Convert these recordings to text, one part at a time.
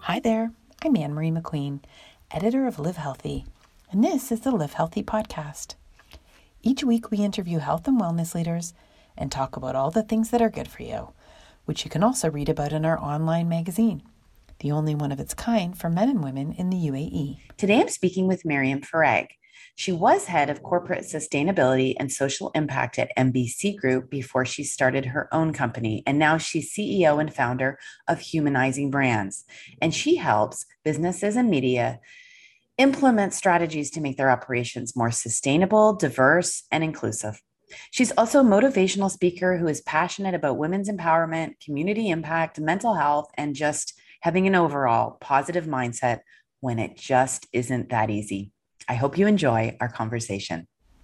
Hi there, I'm Anne Marie McQueen, editor of Live Healthy, and this is the Live Healthy podcast. Each week we interview health and wellness leaders and talk about all the things that are good for you, which you can also read about in our online magazine, the only one of its kind for men and women in the UAE. Today I'm speaking with Miriam Farag. She was head of corporate sustainability and social impact at MBC Group before she started her own company. And now she's CEO and founder of Humanizing Brands. And she helps businesses and media implement strategies to make their operations more sustainable, diverse, and inclusive. She's also a motivational speaker who is passionate about women's empowerment, community impact, mental health, and just having an overall positive mindset when it just isn't that easy. I hope you enjoy our conversation.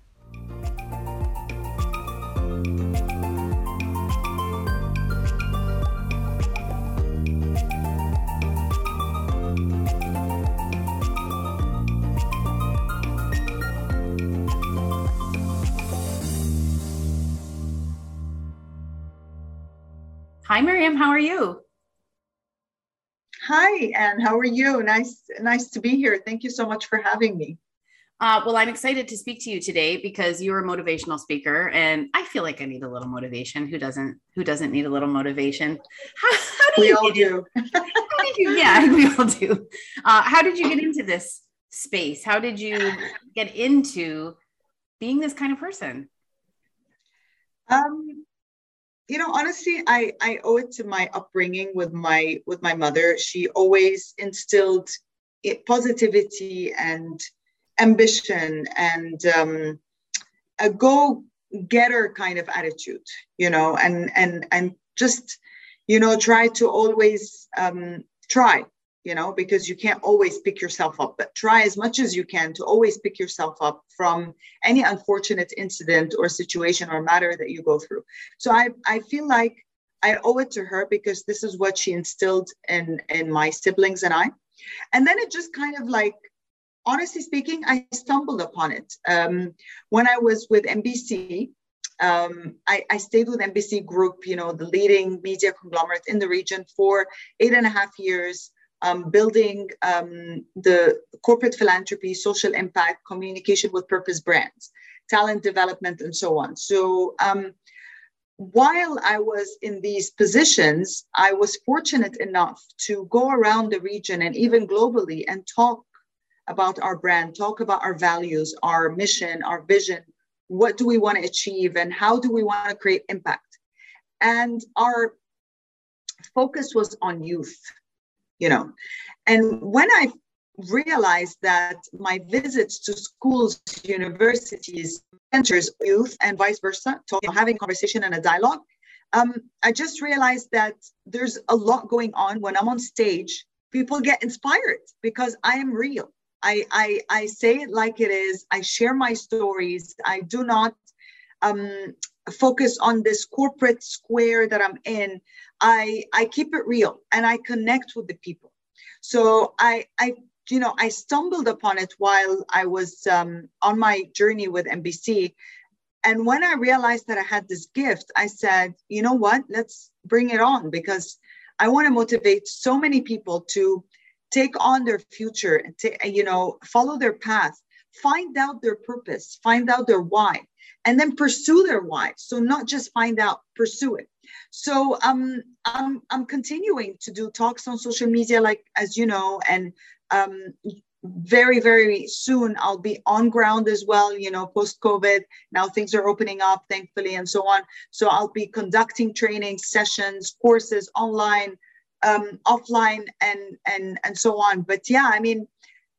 Hi, Miriam. How are you? Hi, Anne. How are you? Nice to be here. Thank you so much for having me. Well, I'm excited to speak to you today because you're a motivational speaker, and I feel like I need a little motivation. Who doesn't? Who doesn't need a little motivation? How do we you all do. Yeah, we all do. How did you get into this space? How did you get into being this kind of person? Honestly, I owe it to my upbringing with my mother. She always instilled positivity and ambition and a go-getter kind of attitude, and just, try to always try, because you can't always pick yourself up, but try as much as you can to always pick yourself up from any unfortunate incident or situation or matter that you go through. So I feel like I owe it to her because this is what she instilled in my siblings and I. And then it just kind of like, honestly speaking, I stumbled upon it. When I was with MBC, I stayed with MBC Group, the leading media conglomerate in the region for 8.5 years, building the corporate philanthropy, social impact, communication with purpose brands, talent development, and so on. So while I was in these positions, I was fortunate enough to go around the region and even globally and talk about our brand, talk about our values, our mission, our vision. What do we want to achieve and how do we want to create impact? And our focus was on youth, And when I realized that my visits to schools, universities, centers, youth, and vice versa, having conversation and a dialogue, I just realized that there's a lot going on. When I'm on stage, people get inspired because I am real. I say it like it is. I share my stories. I do not focus on this corporate square that I'm in. I keep it real and I connect with the people. So I stumbled upon it while I was on my journey with MBC. And when I realized that I had this gift, I said, you know what, let's bring it on because I want to motivate so many people to take on their future and follow their path, find out their purpose, find out their why, and then pursue their why. So not just find out, pursue it. So I'm continuing to do talks on social media, like, as you know, and very, very soon I'll be on ground as well, post-COVID. Now things are opening up, thankfully, and so on. So I'll be conducting training sessions, courses online, offline, and so on. But yeah, I mean,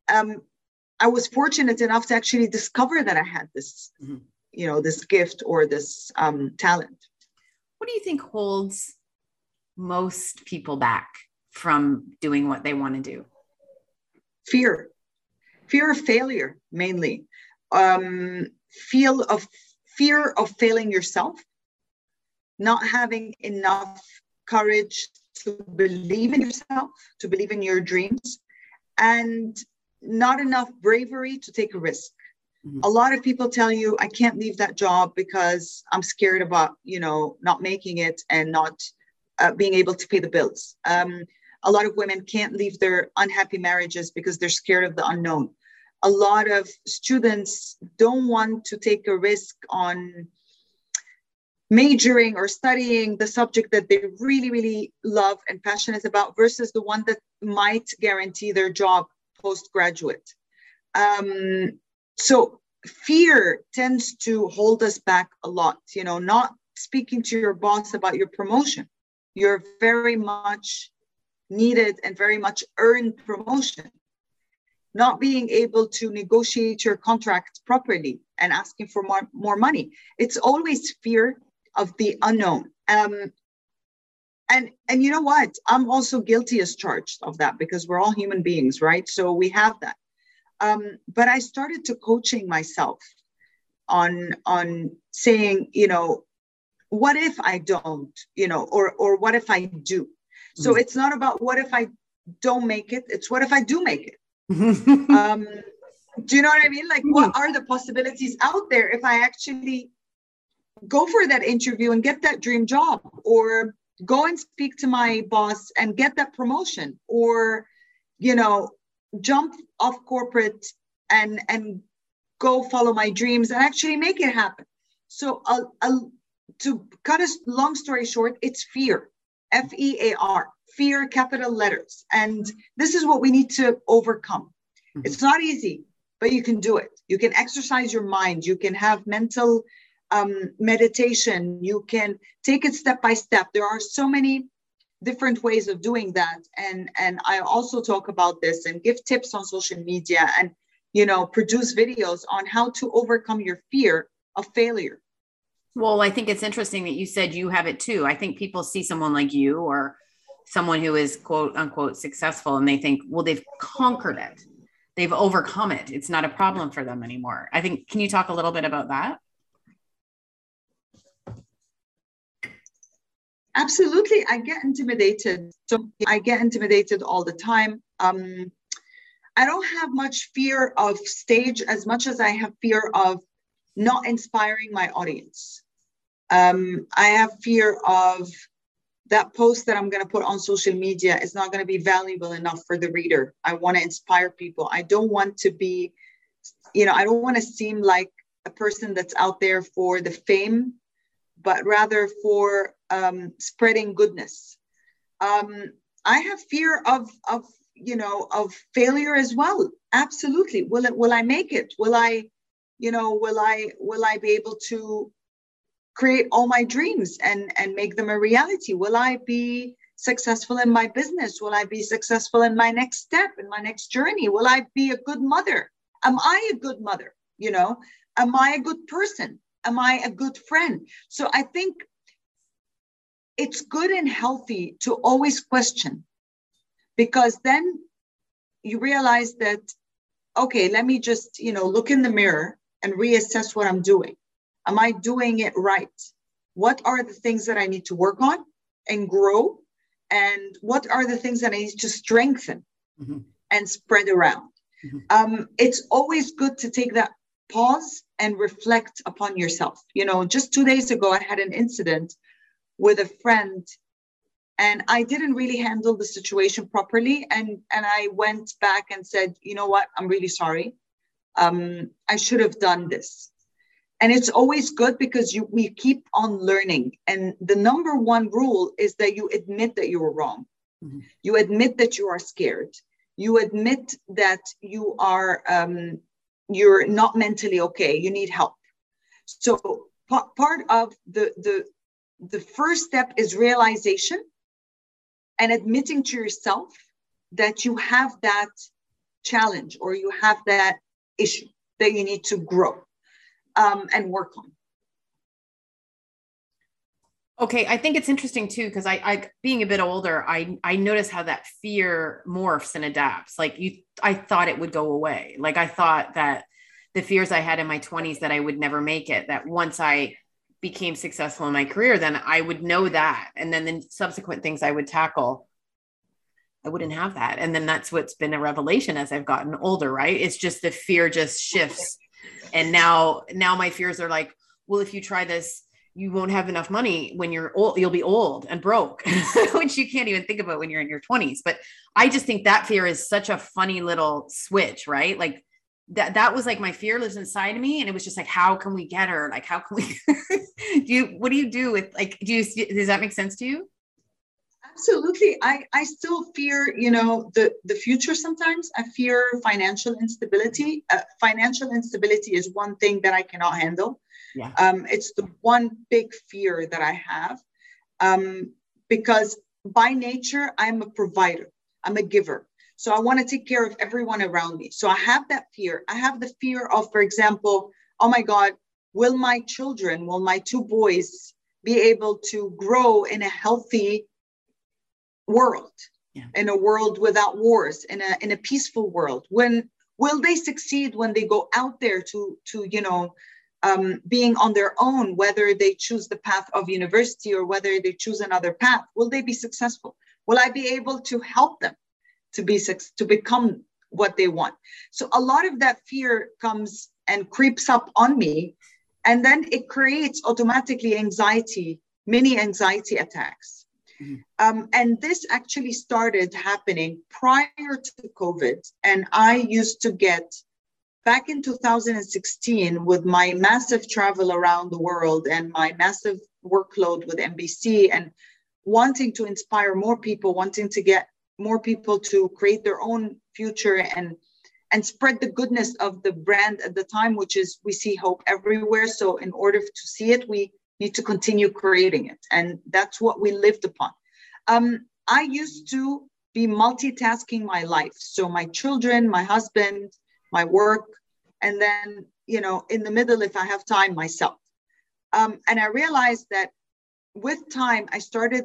I was fortunate enough to actually discover that I had this, this gift or this talent. What do you think holds most people back from doing what they want to do? Fear of failure, mainly. Fear of failing yourself, not having enough courage to believe in yourself, to believe in your dreams, and not enough bravery to take a risk. Mm-hmm. A lot of people tell you, I can't leave that job because I'm scared about, not making it and not being able to pay the bills. A A lot of women can't leave their unhappy marriages because they're scared of the unknown. A lot of students don't want to take a risk on majoring or studying the subject that they really, really love and passionate about versus the one that might guarantee their job postgraduate. So fear tends to hold us back a lot, you know, not speaking to your boss about your promotion. You're very much needed and very much earned promotion. Not being able to negotiate your contract properly and asking for more money. It's always fear of the unknown. And you know what? I'm also guilty as charged of that because we're all human beings, right? So we have that. But I started to coaching myself on saying, you know, what if I don't, you know, or what if I do? So it's not about what if I don't make it, it's what if I do make it? Do you know what I mean? Like, what are the possibilities out there if I actually go for that interview and get that dream job, or go and speak to my boss and get that promotion, or, you know, jump off corporate and go follow my dreams and actually make it happen. So to cut a long story short, it's fear, F-E-A-R, fear, capital letters. And this is what we need to overcome. It's not easy, but you can do it. You can exercise your mind. You can have mental meditation. You can take it step by step. There are so many different ways of doing that. And I also talk about this and give tips on social media and, you know, produce videos on how to overcome your fear of failure. Well, I think it's interesting that you said you have it too. I think people see someone like you or someone who is quote unquote successful and they think, well, they've conquered it. They've overcome it. It's not a problem for them anymore. I think, can you talk a little bit about that? Absolutely. I get intimidated. So I get intimidated all the time. I don't have much fear of stage as much as I have fear of not inspiring my audience. I have fear of that post that I'm going to put on social media is not going to be valuable enough for the reader. I want to inspire people. I don't want to be, you know, I don't want to seem like a person that's out there for the fame, but rather for spreading goodness. I have fear of you know, of failure as well. Absolutely. Will I make it? Will I be able to create all my dreams and make them a reality? Will I be successful in my business? Will I be successful in my next step, in my next journey? Will I be a good mother? Am I a good mother? You know, am I a good person? Am I a good friend? So I think it's good and healthy to always question, because then you realize that, okay, let me just, you know, look in the mirror and reassess what I'm doing. Am I doing it right? What are the things that I need to work on and grow? And what are the things that I need to strengthen and spread around? It's always good to take that pause and reflect upon yourself. You know, just 2 days ago, I had an incident with a friend and I didn't really handle the situation properly. And I went back and said, you know what, I'm really sorry. I should have done this. And it's always good because we keep on learning. And the number one rule is that you admit that you were wrong. You admit that you are scared. You admit that you are, you're not mentally okay. You need help. So part of the first step is realization and admitting to yourself that you have that challenge or you have that issue that you need to grow and work on. Okay, I think it's interesting too, because I being a bit older, I notice how that fear morphs and adapts. Like I thought it would go away. Like I thought that the fears I had in my 20s that I would never make it, that once I became successful in my career, then I would know that. And then the subsequent things I would tackle, I wouldn't have that. And then that's what's been a revelation as I've gotten older, right? It's just the fear just shifts. And now my fears are like, well, if you try this, you won't have enough money when you're old, you'll be old and broke, which you can't even think about when you're in your 20s. But I just think that fear is such a funny little switch, right? Like that was like my fear lives inside of me. And it was just like, how can we get her? Like, how can we, what do you do with like, does that make sense to you? Absolutely. I still fear, the future. Sometimes I fear financial instability. Financial instability is one thing that I cannot handle. Yeah. It's the one big fear that I have, because by nature, I'm a provider. I'm a giver. So I want to take care of everyone around me. So I have that fear. I have the fear of, for example, oh my God, will my two boys be able to grow in a healthy world, in a world without wars, in a peaceful world? When will they succeed when they go out there to being on their own, whether they choose the path of university or whether they choose another path? Will they be successful? Will I be able to help them to become what they want? So a lot of that fear comes and creeps up on me, and then it creates automatically mini anxiety attacks. Mm-hmm. And this actually started happening prior to COVID. And I used to get, back in 2016, with my massive travel around the world and my massive workload with NBC, and wanting to inspire more people, wanting to get more people to create their own future and spread the goodness of the brand at the time, which is we see hope everywhere. So in order to see it, we need to continue creating it. And that's what we lived upon. I used to be multitasking my life. So my children, my husband, my work, and then, in the middle, if I have time, myself. And I realized that with time, I started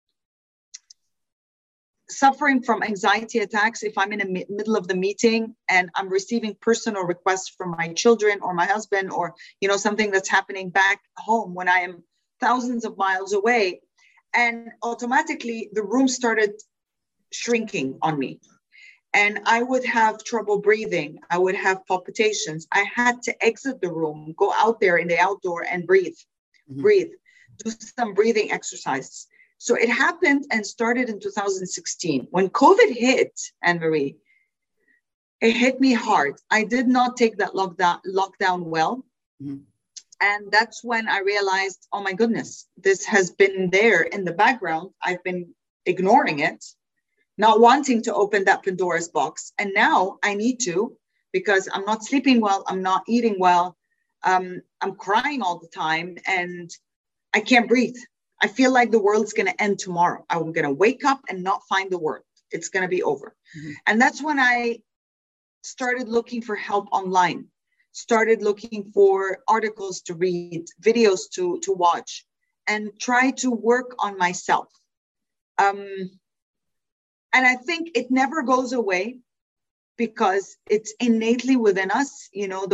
suffering from anxiety attacks if I'm in the middle of the meeting and I'm receiving personal requests from my children or my husband, or, something that's happening back home when I am thousands of miles away. And automatically the room started shrinking on me. And I would have trouble breathing. I would have palpitations. I had to exit the room, go out there in the outdoor and breathe, do some breathing exercises. So it happened and started in 2016. When COVID hit, Anne-Marie, it hit me hard. I did not take that lockdown well. Mm-hmm. And that's when I realized, oh my goodness, this has been there in the background. I've been ignoring it, not wanting to open that Pandora's box. And now I need to, because I'm not sleeping well. I'm not eating well. I'm crying all the time and I can't breathe. I feel like the world's going to end tomorrow. I'm going to wake up and not find the world. It's going to be over. Mm-hmm. And that's when I started looking for help online, started looking for articles to read, videos to watch, and try to work on myself. And I think it never goes away because it's innately within us,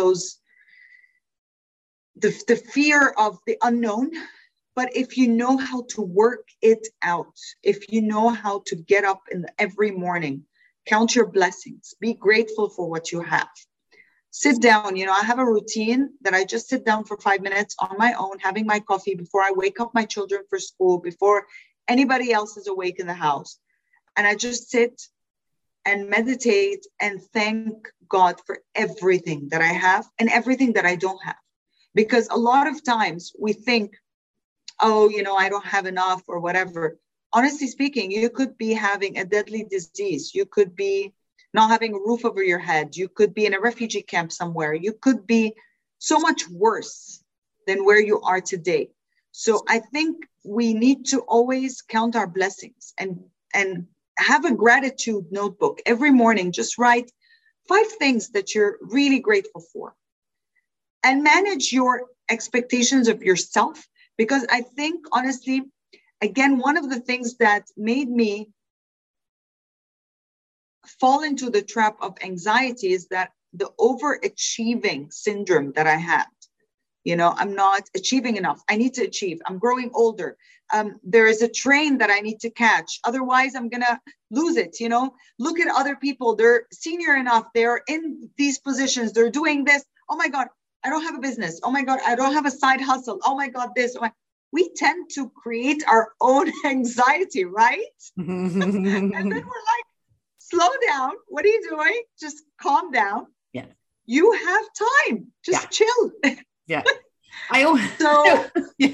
the fear of the unknown. But if you know how to work it out, if you know how to get up every morning, count your blessings, be grateful for what you have. Sit down. I have a routine that I just sit down for 5 minutes on my own, having my coffee before I wake up my children for school, before anybody else is awake in the house. And I just sit and meditate and thank God for everything that I have and everything that I don't have. Because a lot of times we think, oh, I don't have enough or whatever. Honestly speaking, you could be having a deadly disease. You could be not having a roof over your head. You could be in a refugee camp somewhere. You could be so much worse than where you are today. So I think we need to always count our blessings and have a gratitude notebook every morning. Just write 5 things that you're really grateful for and manage your expectations of yourself. Because I think, honestly, again, one of the things that made me fall into the trap of anxiety is that the overachieving syndrome that I had. I'm not achieving enough. I need to achieve. I'm growing older. There is a train that I need to catch. Otherwise, I'm going to lose it. Look at other people. They're senior enough. They're in these positions. They're doing this. Oh my God, I don't have a business. Oh my God, I don't have a side hustle. Oh my God, this. we tend to create our own anxiety, right? And then we're like, slow down. What are you doing? Just calm down. Yeah. You have time. Just chill. Yeah. So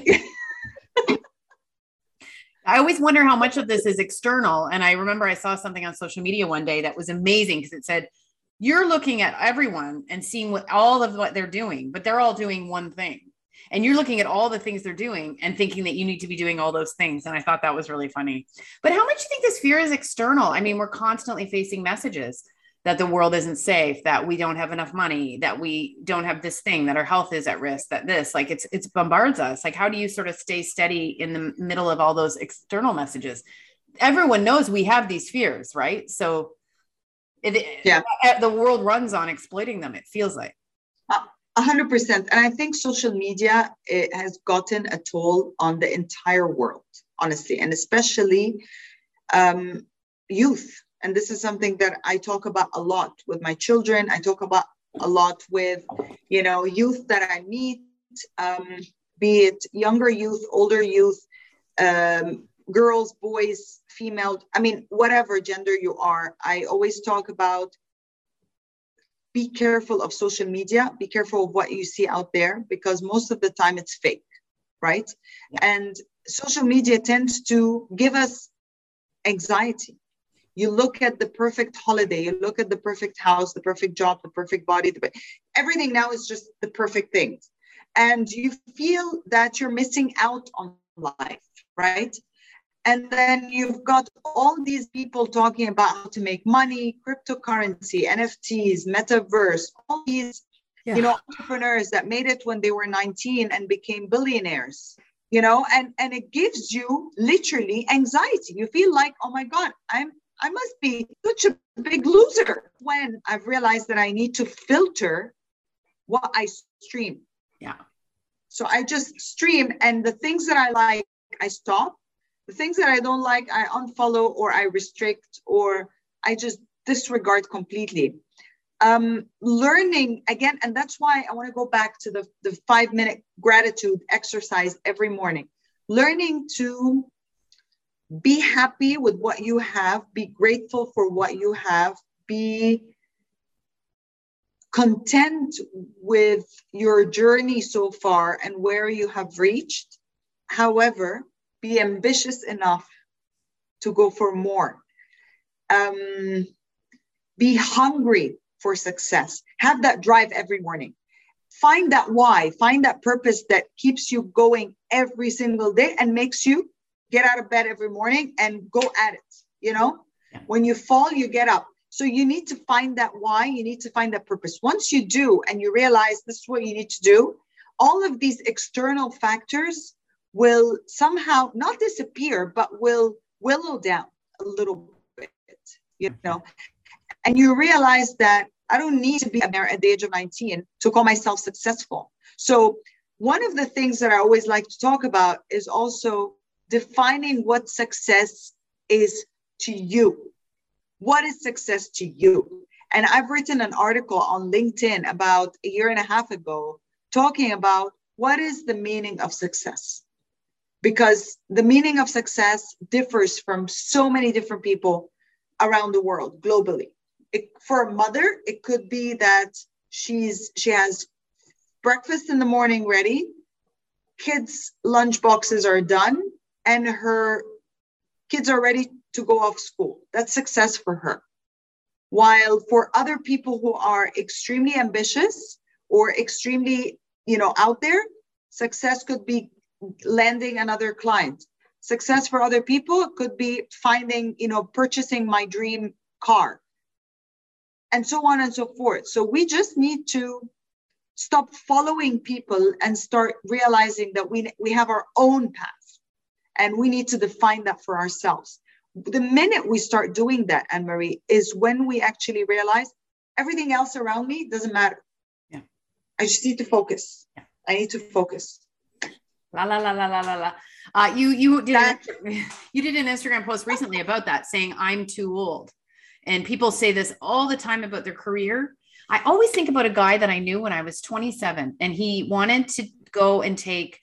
I always wonder how much of this is external. And I remember I saw something on social media one day that was amazing because it said, you're looking at everyone and seeing what they're doing, but they're all doing one thing. And you're looking at all the things they're doing and thinking that you need to be doing all those things. And I thought that was really funny. But how much do you think this fear is external? I mean, we're constantly facing messages that the world isn't safe, that we don't have enough money, that we don't have this thing, that our health is at risk, that this, like it's bombards us. Like, how do you sort of stay steady in the middle of all those external messages? Everyone knows we have these fears, right? So the world runs on exploiting them, it feels like. 100%. And I think social media, it has gotten a toll on the entire world, honestly, and especially youth. And this is something that I talk about a lot with my children. I talk about a lot with, youth that I meet, be it younger youth, older youth, girls, boys, female, whatever gender you are. I always talk about, be careful of social media, be careful of what you see out there, because most of the time it's fake, right? Yeah. And social media tends to give us anxiety. You look at the perfect holiday, you look at the perfect house, the perfect job, the perfect body, everything now is just the perfect things. And you feel that you're missing out on life, right? And then you've got all these people talking about how to make money, cryptocurrency, NFTs, metaverse, all these, entrepreneurs that made it when they were 19 and became billionaires, and it gives you literally anxiety. You feel like, oh my God, I must be such a big loser, when I've realized that I need to filter what I stream. Yeah. So I just stream, and the things that I like, I stop. The things that I don't like, I unfollow or I restrict, or I just disregard completely. Learning again, and that's why I want to go back to the 5-minute gratitude exercise every morning. Learning to be happy with what you have, be grateful for what you have, be content with your journey so far and where you have reached. However, be ambitious enough to go for more. Be hungry for success. Have that drive every morning. Find that why, find that purpose that keeps you going every single day and makes you get out of bed every morning and go at it. Yeah. When you fall, you get up. So you need to find that why, you need to find that purpose. Once you do, and you realize this is what you need to do, all of these external factors will somehow not disappear, but will willow down a little bit, and you realize that I don't need to be there at the age of 19 to call myself successful. So one of the things that I always like to talk about is also defining what success is to you. What is success to you? And I've written an article on LinkedIn about a year and a half ago talking about what is the meaning of success. Because the meaning of success differs from so many different people around the world, globally. For a mother, it could be that she has breakfast in the morning ready, kids' lunch boxes are done, and her kids are ready to go off school. That's success for her. While for other people who are extremely ambitious or extremely, out there, success could be landing another client. Success for other people could be finding, purchasing my dream car, and so on and so forth. So we just need to stop following people and start realizing that we have our own path, and we need to define that for ourselves. The minute we start doing that, Anne-Marie, is when we actually realize everything else around me doesn't matter. Yeah. I just need to focus. Yeah. I need to focus. La la la la la la la. You did an Instagram post recently about that, saying I'm too old, and people say this all the time about their career. I always think about a guy that I knew when I was 27, and he wanted to go and take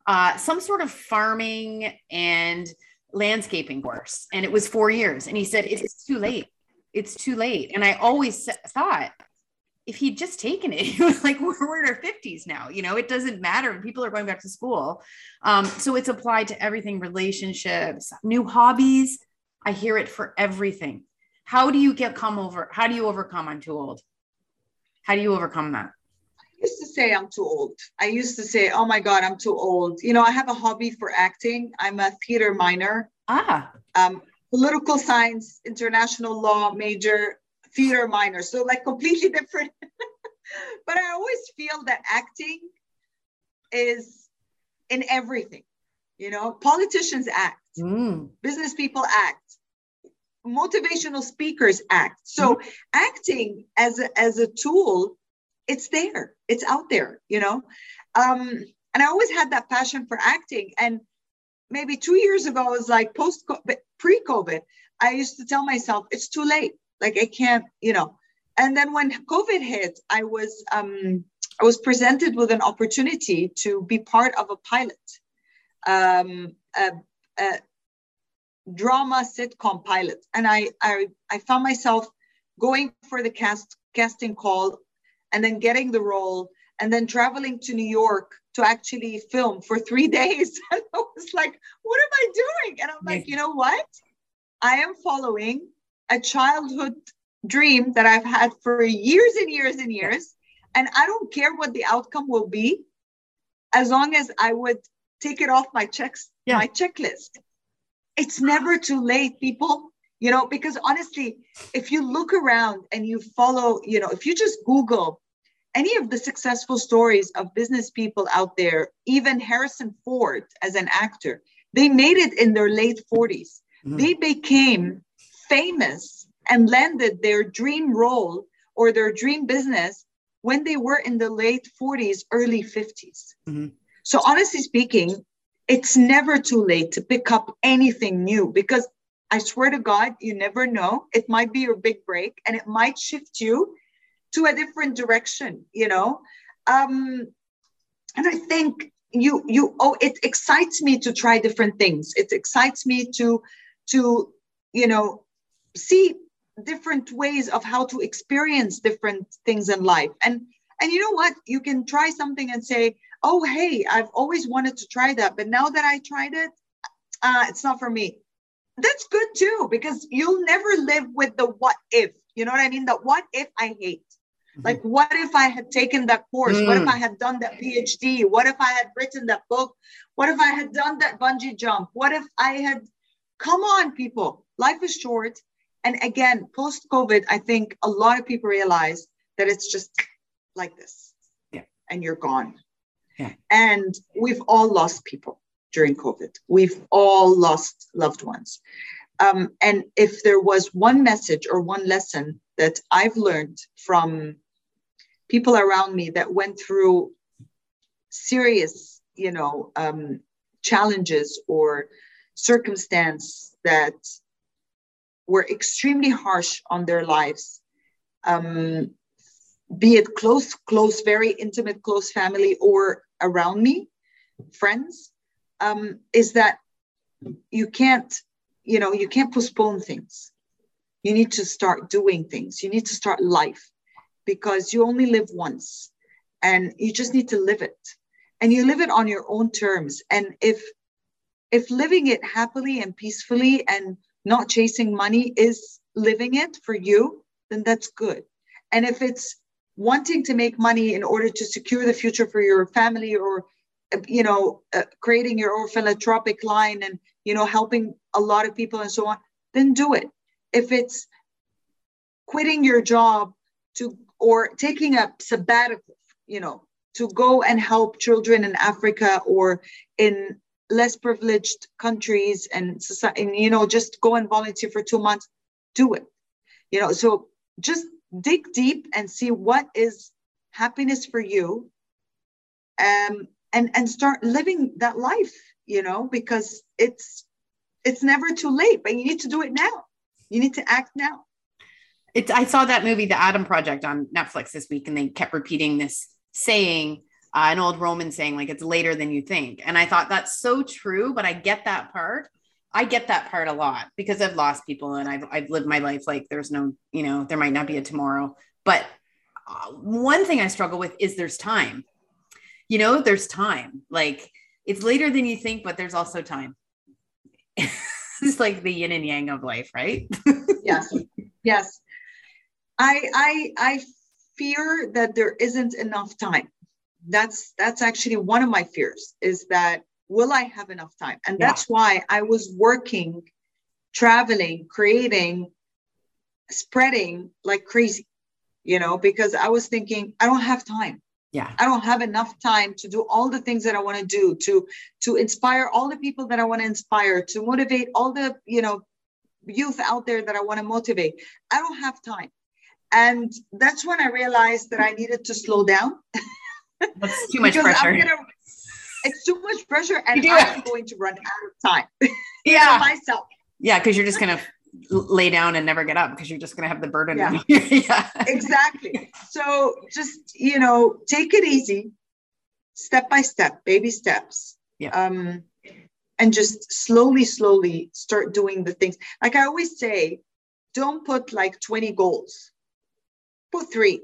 some sort of farming and landscaping course. And it was 4 years. And he said, it's too late. It's too late. And I always thought, if he'd just taken it, he was like, we're in our 50s now, it doesn't matter. People are going back to school. So it's applied to everything, relationships, new hobbies. I hear it for everything. How do you overcome I'm too old? How do you overcome that? I used to say I'm too old. I used to say, oh my God, I'm too old. I have a hobby for acting. I'm a theater minor. Political science, international law major, theater minor. So like completely different. But I always feel that acting is in everything. Politicians act, business people act, motivational speakers act. So acting as a tool, it's there, it's out there, and I always had that passion for acting. And maybe 2 years ago, I was like pre-COVID, I used to tell myself it's too late. Like I can't, and then when COVID hit, I was presented with an opportunity to be part of a pilot, a drama sitcom pilot. And I found myself going for the casting call and then getting the role and then traveling to New York to actually film for 3 days. And I was like, what am I doing? And I'm like, you know what? I am following a childhood dream that I've had for years and years and years. And I don't care what the outcome will be, as long as I would take it off my checklist. It's never too late, people, because honestly, if you look around and you follow, if you just Google any of the successful stories of business people out there, even Harrison Ford as an actor, they made it in their late 40s. They became famous and landed their dream role or their dream business when they were in the late 40s, early 50s. So honestly speaking, it's never too late to pick up anything new, because I swear to God, you never know. It might be your big break and it might shift you to a different direction, And I think it excites me to try different things. It excites me to see different ways of how to experience different things in life. And you know what? You can try something and say, oh, hey, I've always wanted to try that, but now that I tried it, it's not for me. That's good too, because you'll never live with the what if, you know what I mean? The what if I hate. Like, what if I had taken that course? What if I had done that PhD? What if I had written that book? What if I had done that bungee jump? What if I had, come on, people, life is short. And again, post-COVID, I think a lot of people realize that it's just like this, and you're gone. And we've all lost people during COVID. We've all lost loved ones. And if there was one message or one lesson that I've learned from people around me that went through serious, challenges or circumstance that were extremely harsh on their lives, be it close, very intimate, close family or around me, friends, is that you can't postpone things. You need to start doing things. You need to start life, because you only live once and you just need to live it, and you live it on your own terms. And if living it happily and peacefully and not chasing money is living it for you, then that's good. And if it's wanting to make money in order to secure the future for your family, or, creating your own philanthropic line and, helping a lot of people and so on, then do it. If it's quitting your job or taking a sabbatical, to go and help children in Africa or in less privileged countries and society, just go and volunteer for 2 months, do it. So just dig deep and see what is happiness for you, and start living that life, because it's never too late, but you need to do it now. You need to act now. I saw that movie, The Adam Project, on Netflix this week, and they kept repeating this saying, an old Roman saying, like, it's later than you think. And I thought that's so true, but I get that part. I get that part a lot because I've lost people and I've lived my life like there's no, there might not be a tomorrow. But one thing I struggle with is there's time. There's time. Like, it's later than you think, but there's also time. It's like the yin and yang of life, right? Yes. Yes. I fear that there isn't enough time. That's actually one of my fears, is that will I have enough time? And that's why I was working, traveling, creating, spreading like crazy, because I was thinking, I don't have time. Yeah. I don't have enough time to do all the things that I want to do, to inspire all the people that I want to inspire, to motivate all the, youth out there that I want to motivate. I don't have time. And that's when I realized that I needed to slow down. That's too much pressure. It's too much pressure, and I'm going to run out of time. Yeah. Myself. Yeah, because you're just going to lay down and never get up because you're just going to have the burden. Yeah. Yeah. Exactly. So just, take it easy, step by step, baby steps. Yeah. And just slowly start doing the things. Like I always say, don't put like 20 goals. Put 3.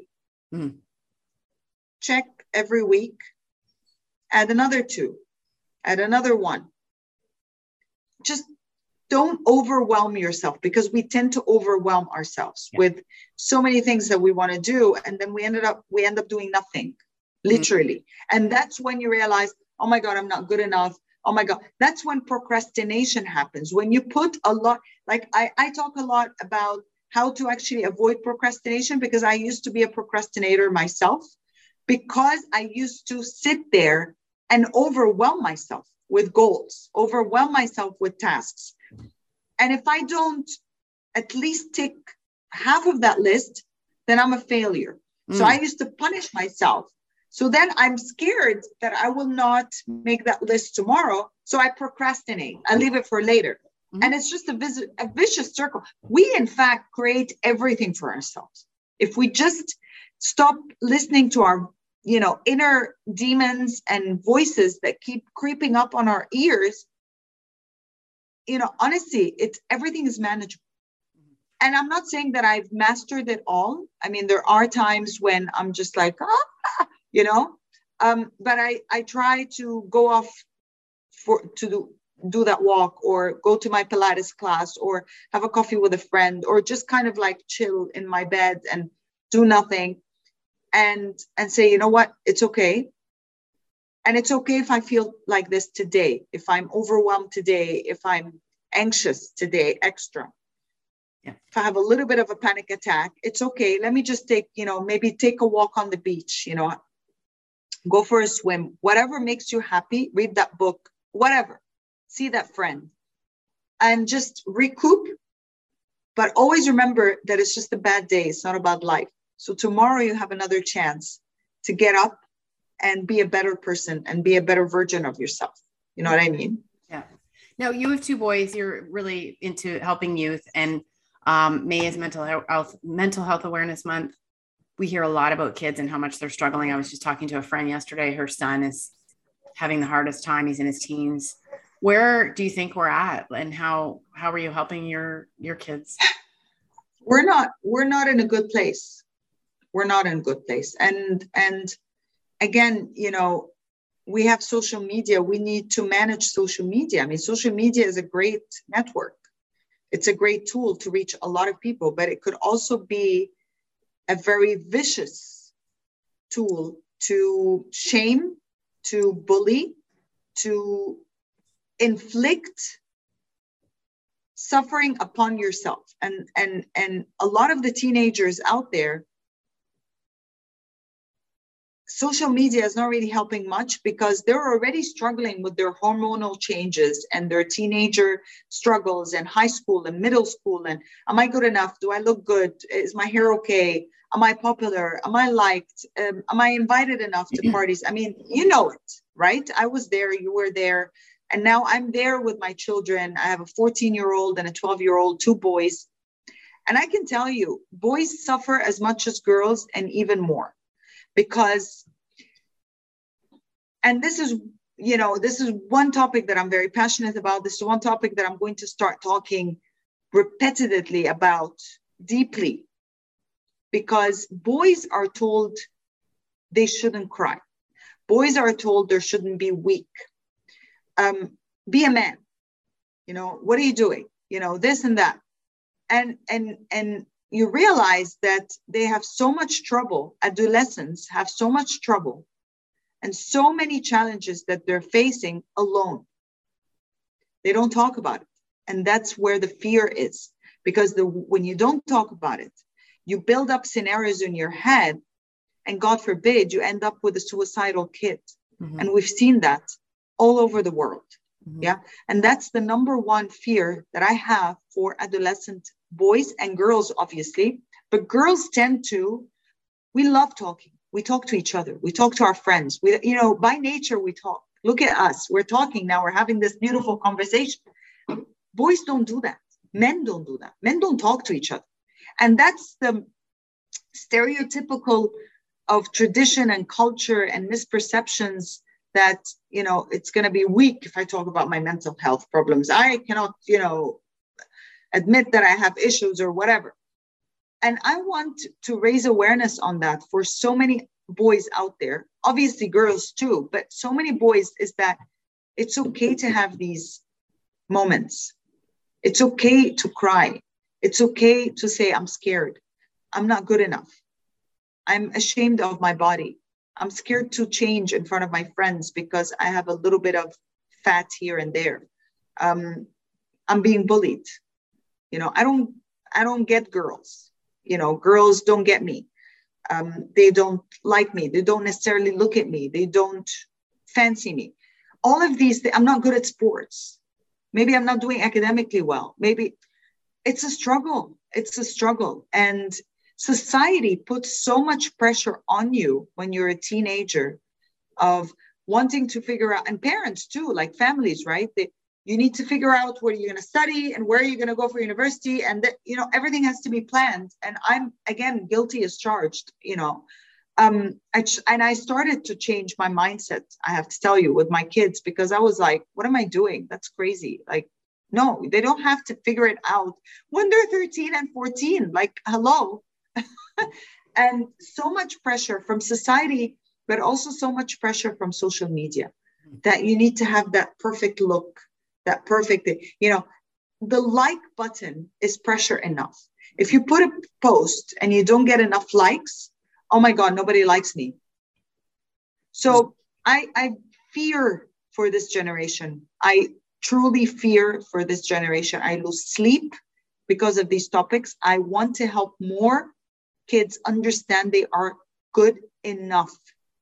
Check every week. Add another 2. Add another 1. Just don't overwhelm yourself, because we tend to overwhelm ourselves with so many things that we want to do. And then we end up doing nothing, literally. And that's when you realize, oh my God, I'm not good enough. Oh my God. That's when procrastination happens. When you put a lot, like I talk a lot about how to actually avoid procrastination, because I used to be a procrastinator myself, because I used to sit there and overwhelm myself with goals, overwhelm myself with tasks. And if I don't at least tick half of that list, then I'm a failure. So I used to punish myself. So then I'm scared that I will not make that list tomorrow. So I procrastinate. I leave it for later. And it's just a vicious circle. We, in fact, create everything for ourselves. If we just stop listening to our, inner demons and voices that keep creeping up on our ears, honestly, everything is manageable. And I'm not saying that I've mastered it all. I mean, there are times when I'm just like, but I try to go off to do that walk, or go to my Pilates class, or have a coffee with a friend, or just kind of like chill in my bed and do nothing, and say, you know what, it's okay. And it's okay if I feel like this today, if I'm overwhelmed today, if I'm anxious today, extra. Yeah. If I have a little bit of a panic attack, it's okay. Let me just maybe take a walk on the beach, go for a swim, whatever makes you happy, read that book, whatever, see that friend, and just recoup. But always remember that it's just a bad day. It's not a bad life. So tomorrow you have another chance to get up and be a better person and be a better version of yourself. You know what I mean? Yeah. Now, you have 2 boys. You're really into helping youth, and May is Mental Health Awareness Month. We hear a lot about kids and how much they're struggling. I was just talking to a friend yesterday. Her son is having the hardest time. He's in his teens. Where do you think we're at, and how are you helping your kids? We're not in a good place. We're not in a good place. And again, we have social media. We need to manage social media. I mean, social media is a great network. It's a great tool to reach a lot of people, but it could also be a very vicious tool to shame, to bully, to inflict suffering upon yourself. And a lot of the teenagers out there, social media is not really helping much, because they're already struggling with their hormonal changes and their teenager struggles, and high school and middle school. And am I good enough? Do I look good? Is my hair okay? Am I popular? Am I liked? Am I invited enough to parties? I mean, it, right? I was there, you were there. And now I'm there with my children. I have a 14-year-old and a 12-year-old, 2 boys. And I can tell you, boys suffer as much as girls, and even more. Because And this is, this is one topic that I'm very passionate about. This is one topic that I'm going to start talking repetitively about deeply, because boys are told they shouldn't cry. Boys are told they shouldn't be weak. Be a man. What are you doing? This and that. And you realize that they have so much trouble. Adolescents have so much trouble and so many challenges that they're facing alone. They don't talk about it. And that's where the fear is, because when you don't talk about it, you build up scenarios in your head, and God forbid you end up with a suicidal kid. Mm-hmm. And we've seen that all over the world. Mm-hmm. Yeah. And that's the number one fear that I have for adolescent boys and girls, obviously. But girls we love talking. We talk to each other. We talk to our friends. By nature, we talk. Look at us. We're talking now. We're having this beautiful conversation. Boys don't do that. Men don't do that. Men don't talk to each other. And that's the stereotypical of tradition and culture and misperceptions that, it's going to be weak if I talk about my mental health problems. I cannot, admit that I have issues or whatever. And I want to raise awareness on that for so many boys out there, obviously girls too, but so many boys, is that it's okay to have these moments. It's okay to cry. It's okay to say, I'm scared. I'm not good enough. I'm ashamed of my body. I'm scared to change in front of my friends because I have a little bit of fat here and there. I'm being bullied. I don't get girls. Girls don't get me. They don't like me. They don't necessarily look at me. They don't fancy me. All of these things. I'm not good at sports. Maybe I'm not doing academically well. Maybe it's a struggle. It's a struggle. And society puts so much pressure on you when you're a teenager of wanting to figure out, and parents too, like families, right? You need to figure out where you're going to study and where you're going to go for university. And everything has to be planned. And I'm, again, guilty as charged, I started to change my mindset, I have to tell you, with my kids, because I was like, what am I doing? That's crazy. Like, no, they don't have to figure it out when they're 13 and 14. Like, hello. And so much pressure from society, but also so much pressure from social media that you need to have that perfect look, that perfect, the like button is pressure enough. If you put a post and you don't get enough likes, oh my God, nobody likes me. So I fear for this generation. I truly fear for this generation. I lose sleep because of these topics. I want to help more kids understand they are good enough.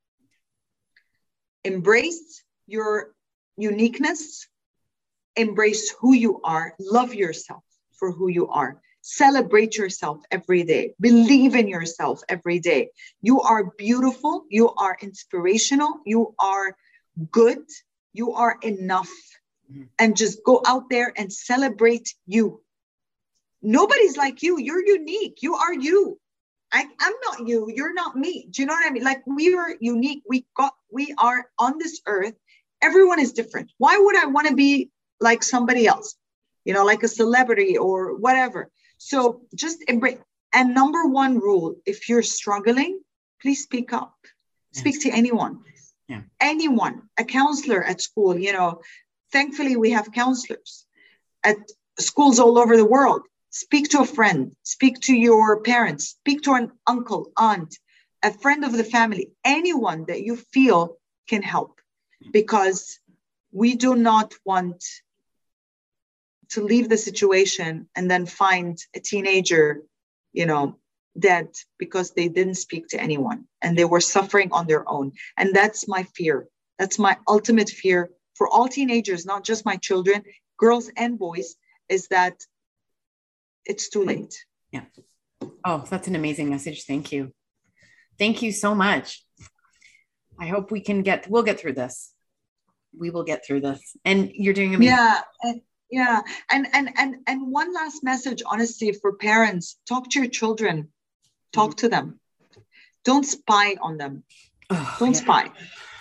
Embrace your uniqueness. Embrace who you are. Love yourself for who you are. Celebrate yourself every day. Believe in yourself every day. You are beautiful. You are inspirational. You are good. You are enough. And just go out there and celebrate you. Nobody's like you. You're unique. You are you. I'm not you. You're not me. Do you know what I mean? Like, we are unique. We are on this earth. Everyone is different. Why would I want to be like somebody else? Like a celebrity or whatever. So just embrace. And number one rule, if you're struggling, please speak up. Speak to anyone. Yeah. Anyone, a counselor at school. Thankfully, we have counselors at schools all over the world. Speak to a friend. Speak to your parents. Speak to an uncle, aunt, a friend of the family, anyone that you feel can help. Because we do not want to leave the situation and then find a teenager, dead because they didn't speak to anyone and they were suffering on their own. And that's my fear. That's my ultimate fear for all teenagers, not just my children, girls and boys, is that it's too late. Yeah. Oh, that's an amazing message. Thank you. Thank you so much. I hope we'll get through this. We will get through this. And you're doing amazing. Yeah. And one last message, honestly, for parents, talk to your children, talk to them. Don't spy on them. Don't spy.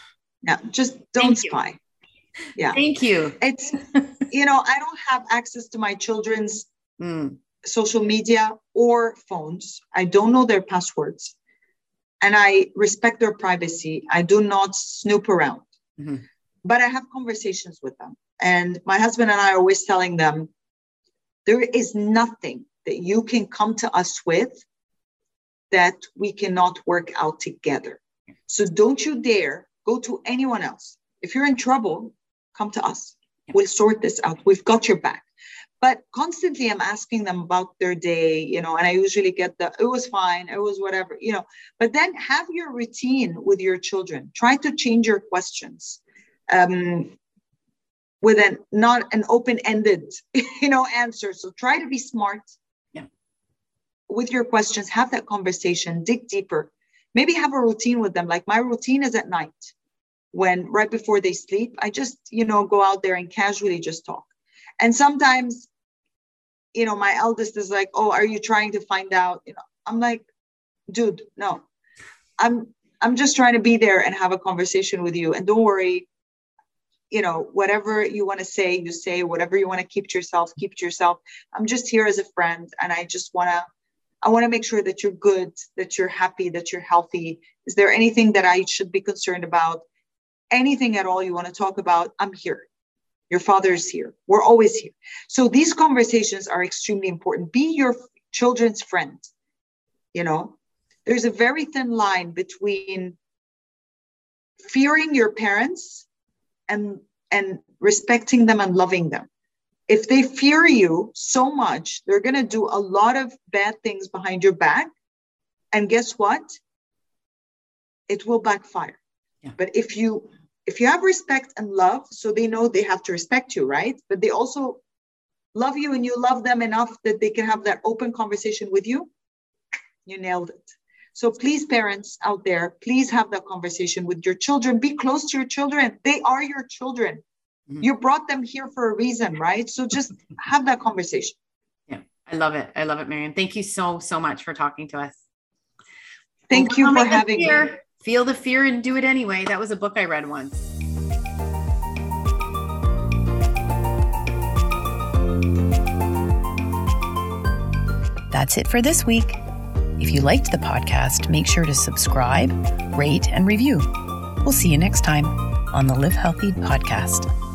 Yeah, just don't spy. Yeah. Thank you. It's, I don't have access to my children's social media or phones. I don't know their passwords. And I respect their privacy. I do not snoop around. Mm-hmm. But I have conversations with them. And my husband and I are always telling them, there is nothing that you can come to us with that we cannot work out together. So don't you dare go to anyone else. If you're in trouble, come to us. We'll sort this out. We've got your back. But constantly I'm asking them about their day, and I usually get it was fine, it was whatever, but then have your routine with your children. Try to change your questions with not an open-ended, answer. So try to be smart with your questions, have that conversation, dig deeper, maybe have a routine with them. Like my routine is at night when right before they sleep, I just, go out there and casually just talk. And sometimes, my eldest is like, oh, are you trying to find out? I'm like, dude, no, I'm just trying to be there and have a conversation with you. And don't worry, whatever you want to say, you say. Whatever you want to keep to yourself, keep to yourself. I'm just here as a friend. And I just want to make sure that you're good, that you're happy, that you're healthy. Is there anything that I should be concerned about? Anything at all you want to talk about? I'm here. Your father is here. We're always here. So these conversations are extremely important. Be your children's friend. There's a very thin line between fearing your parents and respecting them and loving them. If they fear you so much, they're going to do a lot of bad things behind your back. And guess what? It will backfire. Yeah. But if you have respect and love, so they know they have to respect you, right? But they also love you and you love them enough that they can have that open conversation with you, you nailed it. So please, parents out there, please have that conversation with your children. Be close to your children. They are your children. Mm-hmm. You brought them here for a reason, right? So just have that conversation. Yeah, I love it. I love it, Mariam. Thank you so, so much for talking to us. Thank you for having me. Feel the fear and do it anyway. That was a book I read once. That's it for this week. If you liked the podcast, make sure to subscribe, rate, and review. We'll see you next time on the Live Healthy podcast.